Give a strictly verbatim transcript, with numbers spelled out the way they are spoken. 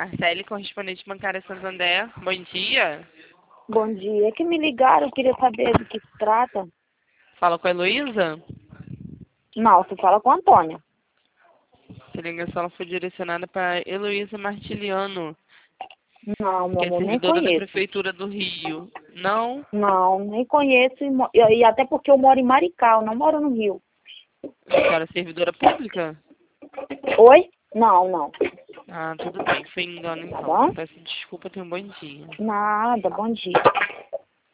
Marcele, correspondente bancária Santander. Bom dia. Bom dia. É que me ligaram, eu queria saber do que se trata. Fala com a Heloísa? Não, você fala com a Antônia. A ligação foi direcionada para Heloísa Martiliano, Não, meu que é amor, nem servidora da conheço. Prefeitura do Rio. Não? Não, nem conheço. E, mo- e e até porque eu moro em Maricá, eu não moro no Rio. A senhora é servidora pública? Oi? Não, não. Ah, tudo bem. Foi engano Tá então. bom? Peço desculpa, tenha um bom dia. Nada, bom dia.